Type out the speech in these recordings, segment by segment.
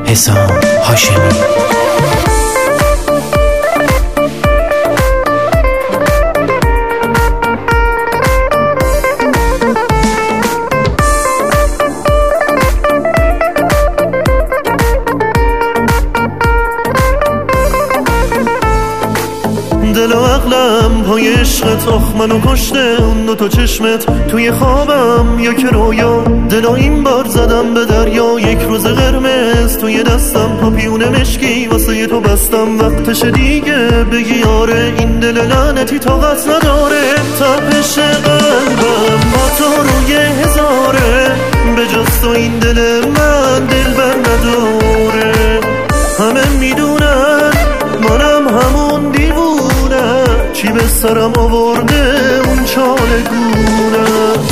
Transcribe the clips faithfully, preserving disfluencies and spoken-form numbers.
حسام هاشمی. دل و عقلم پای عشقت، آخ منو کشته اون دوتا چشمت. توی خوابم یا که رویا، دلا این بار زدم به دریا. یک روز قرمز توی دستم، پاپیون مشکی واسه تو بستم. وقتش دیگه بگی آره، این دل لعنتی طاقت نداره. تپش قلبم با تو روی هزاره، به جز تو این دل من دل بر نداره. همه میدونن منم همون دیوونه، چی به سرم آورده اون چالگونه.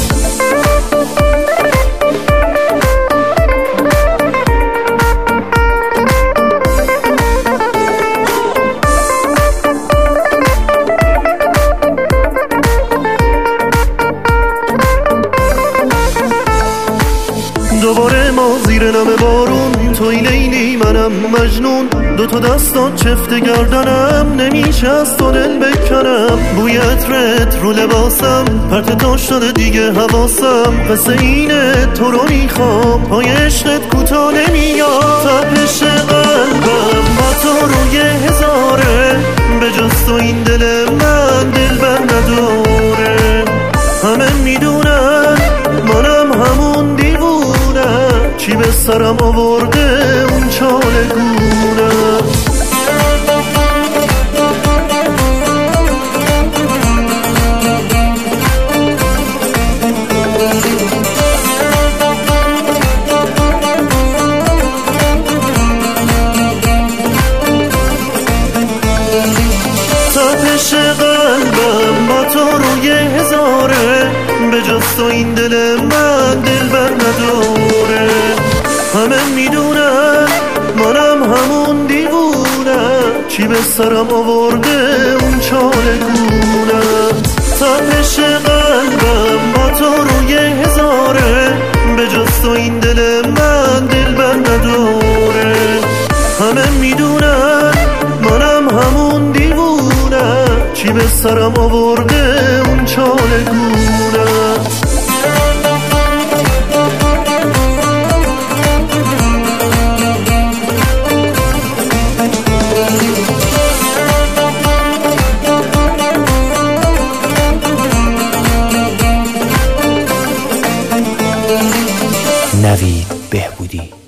دوباره ما زیر نم بارون، توی لیلی منم مجنون. دو تا دستات چفت گردنم، نمیشه از تو دل بکنم. بوی عطرت رو لباسم، پرت تو شده دیگه حواسم. قصه اینه تو رو میخوام، پای عشقت کوتا نمیاد. تپش قلبم با تو روی هزاره، به جز تو این دل من دل بر نداره. همه میدونن منم همون دیوونه، چی به سرم آورده اون چالگونه. تپش قلبم با تو روی هزاره، به جز تو این دل من دل بر نداره. همه میدونن منم همون دیوونه، چی به سرم آورده اون چالگونه. تپش قلبم با تو روی هزاره، به جز تو این دل من دل بر نداره. همه میدونن منم همون دیوونه، چی به سرم آورده اون چالگونه. نوید بهبودی.